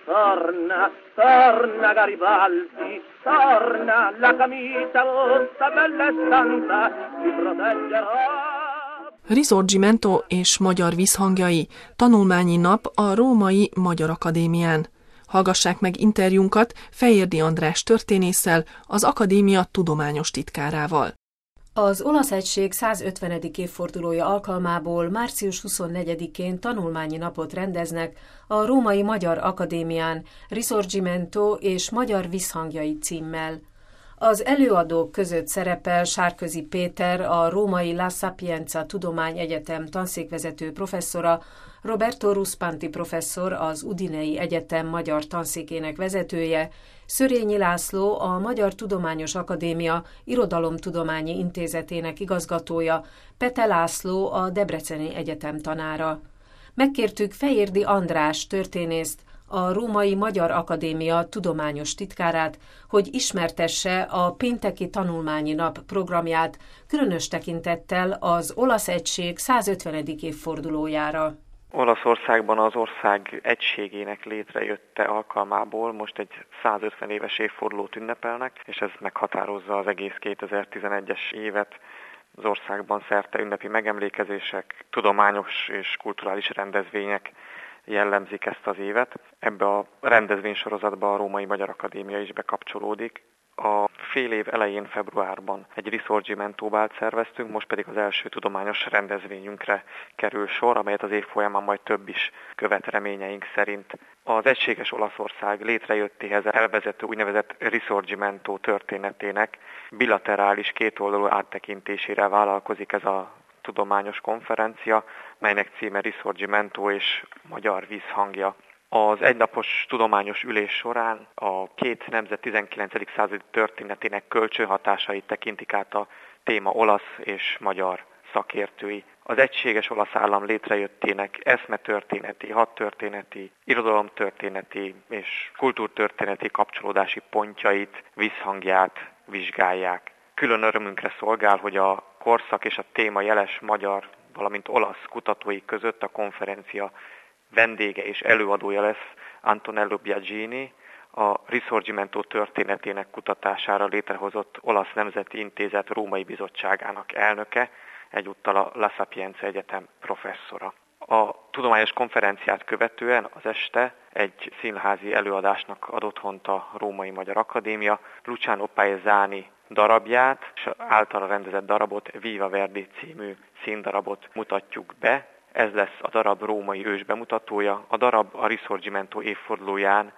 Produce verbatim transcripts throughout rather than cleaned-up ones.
Torna, torna Garibaldi, torna la camicia rossa bella e santa, ti proteggerà. Risorgimento és magyar vízhangjai, tanulmányi nap a Római Magyar Akadémián. Hallgassák meg interjúnkat Fejérdi András történésszel, az akadémia tudományos titkárával. Az olasz egység százötvenedik évfordulója alkalmából március huszonnegyedikén tanulmányi napot rendeznek a Római Magyar Akadémián Risorgimento és Magyar vízhangjai címmel. Az előadók között szerepel Sárközi Péter, a római La Sapienza Tudományegyetem tanszékvezető professzora, Roberto Ruspanti professzor, az Udinei Egyetem magyar tanszékének vezetője, Szörényi László, a Magyar Tudományos Akadémia Irodalomtudományi Intézetének igazgatója, Pete László, a Debreceni Egyetem tanára. Megkértük Fejérdi András történészt, a Római Magyar Akadémia tudományos titkárát, hogy ismertesse a pénteki tanulmányi nap programját, különös tekintettel az olasz egység százötvenedik évfordulójára. Olaszországban az ország egységének létrejötte alkalmából most egy százötven éves évfordulót ünnepelnek, és ez meghatározza az egész kétezer-tizenegyes évet. Az országban szerte ünnepi megemlékezések, tudományos és kulturális rendezvények jellemzik ezt az évet. Ebbe a rendezvénysorozatba a Római Magyar Akadémia is bekapcsolódik. A fél év elején, februárban egy Risorgimento bált szerveztünk, most pedig az első tudományos rendezvényünkre kerül sor, amelyet az év folyamán majd több is követ reményeink szerint. Az egységes Olaszország létrejöttéhez elvezető úgynevezett Risorgimento történetének bilaterális kétoldalú áttekintésére vállalkozik ez a tudományos konferencia, melynek címe Risorgimento és Magyar vízhangja. Az egynapos tudományos ülés során a két nemzet tizenkilencedik századi történetének kölcsönhatásait tekintik át a téma olasz és magyar szakértői. Az egységes olasz állam létrejöttének eszmetörténeti, hadtörténeti, irodalomtörténeti és kultúrtörténeti kapcsolódási pontjait, vízhangját vizsgálják. Külön örömünkre szolgál, hogy a korszak és a téma jeles magyar, valamint olasz kutatói között a konferencia vendége és előadója lesz Antonello Biagini, a Risorgimento történetének kutatására létrehozott Olasz Nemzeti Intézet Római Bizottságának elnöke, egyúttal a La Sapienza Egyetem professzora. A tudományos konferenciát követően az este egy színházi előadásnak ad otthont a Római Magyar Akadémia, Luciano Paesani darabját, és általa rendezett darabot, Viva Verdi című színdarabot mutatjuk be. Ez lesz a darab római ős bemutatója. A darab a Risorgimento évfordulóján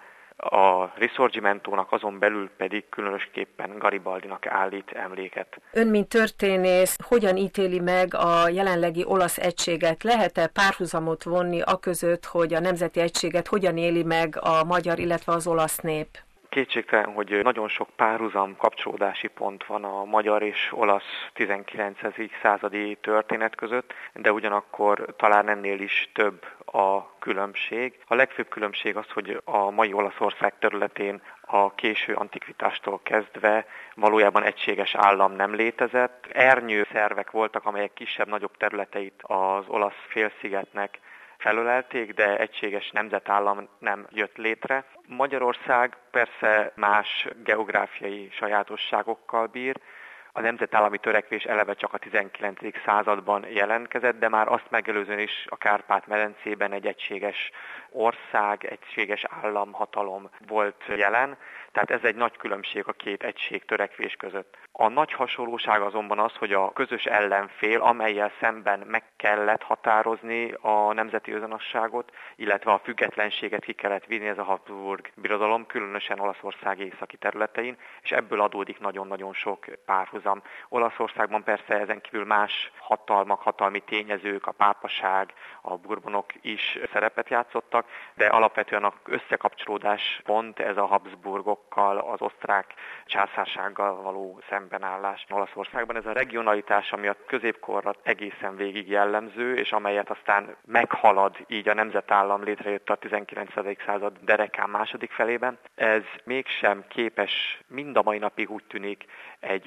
a Risorgimentónak, azon belül pedig különösképpen Garibaldinak állít emléket. Ön, mint történész, hogyan ítéli meg a jelenlegi olasz egységet? Lehet-e párhuzamot vonni aközött, hogy a nemzeti egységet hogyan éli meg a magyar, illetve az olasz nép? Kétségtelen, hogy nagyon sok párhuzam kapcsolódási pont van a magyar és olasz tizenkilencedik századi történet között, de ugyanakkor talán ennél is több a különbség. A legfőbb különbség az, hogy a mai Olaszország területén a késő antikvitástól kezdve valójában egységes állam nem létezett. Ernyő szervek voltak, amelyek kisebb-nagyobb területeit az olasz félszigetnek felölelték, de egységes nemzetállam nem jött létre. Magyarország persze más geográfiai sajátosságokkal bír. A nemzetállami törekvés eleve csak a tizenkilencedik században jelentkezett, de már azt megelőzően is a Kárpát-medencében egy egységes ország, egységes államhatalom volt jelen. Tehát ez egy nagy különbség a két egység törekvés között. A nagy hasonlóság azonban az, hogy a közös ellenfél, amellyel szemben meg kellett határozni a nemzeti önazonosságot, illetve a függetlenséget ki kellett vinni, ez a Habsburg birodalom, különösen Olaszország északi területein, és ebből adódik nagyon-nagyon sok párhuzam. Olaszországban persze ezen kívül más hatalmak, hatalmi tényezők, a pápaság, a Bourbonok is szerepet játszottak, de alapvetően az összekapcsolódás pont ez a Habsburgokkal, az osztrák császársággal való szembenállás Olaszországban. Ez a regionalitás, ami a középkorra egészen végig jellemző, és amelyet aztán meghalad így a nemzetállam létrejött a tizenkilencedik század derekán második felében, ez mégsem képes mind a mai napig úgy tűnik egy olyan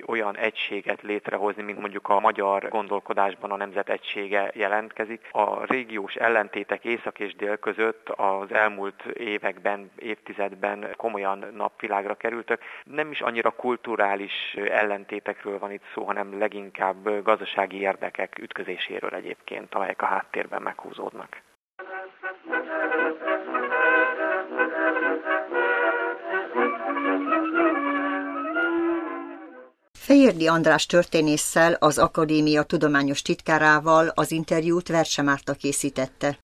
egységet létrehozni, mint mondjuk a magyar gondolkodásban a nemzet egysége jelentkezik. A régiós ellentétek észak és dél között az elmúlt években, évtizedben komolyan napvilágra kerültek. Nem is annyira kulturális ellentétekről van itt szó, hanem leginkább gazdasági érdekek ütközéséről egyébként, amelyek a háttérben meghúzódnak. Fejérdi András történésszel, az akadémia tudományos titkárával az interjút Verse Márta készítette.